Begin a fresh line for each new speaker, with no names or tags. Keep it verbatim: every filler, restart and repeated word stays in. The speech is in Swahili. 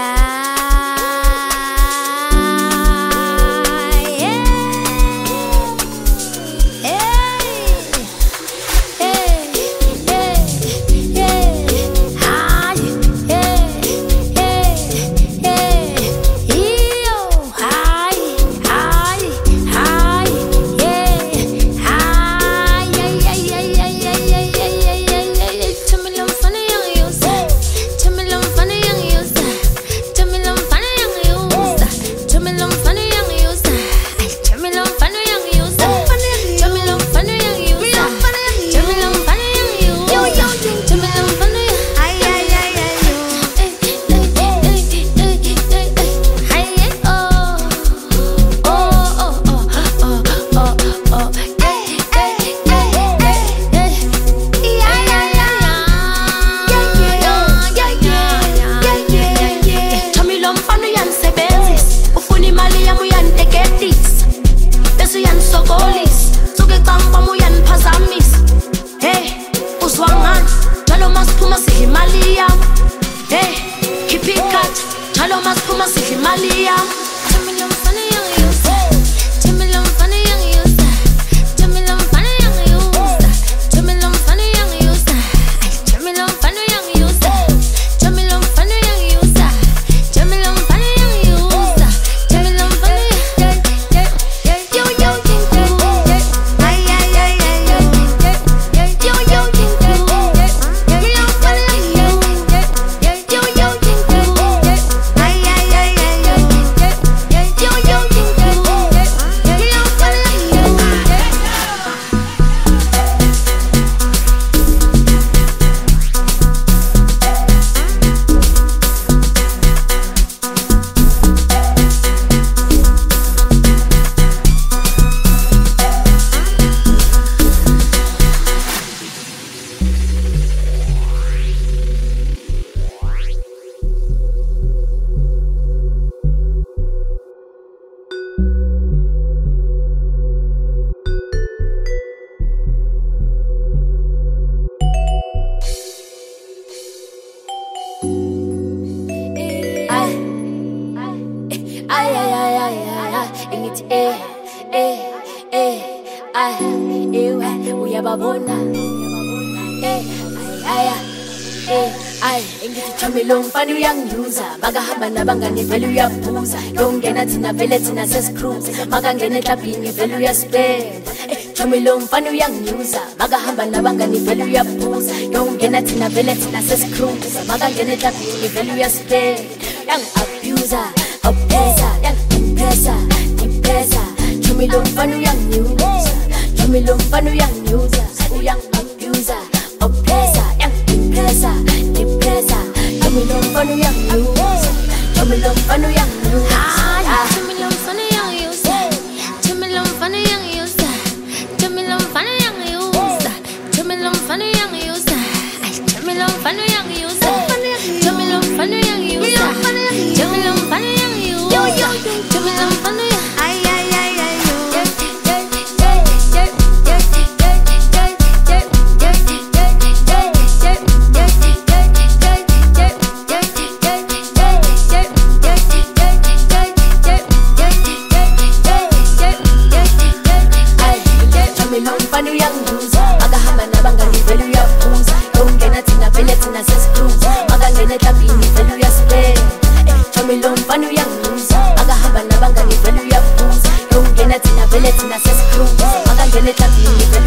Nabangani velu yaphuza yongena thina vele thina sesicruise makangena eklabhini velu uyaspend Chomilo mfana uyanginyuza makahamba nabangani velu yaphuza yongena thina vele thina sesicruise makangena eklabhini velu uyaspend yang abuser oppressor yang oppressor depressor Chomilo mfana uyanginyuza Chomilo mfana uyanginyuza uyang abuser oppressor yang depressor depressor Chomilo mfana uyanginyuza Chumilum fun young news. Chumilum fun young news. Chumilum fun young news. Chumilum fun young news. Chumilum fun young news. Chumilum fun young news. Chumilum fun young news. Chumilum fun young news. Chumilum fun young. Ay ay ay ay. Magangene tabini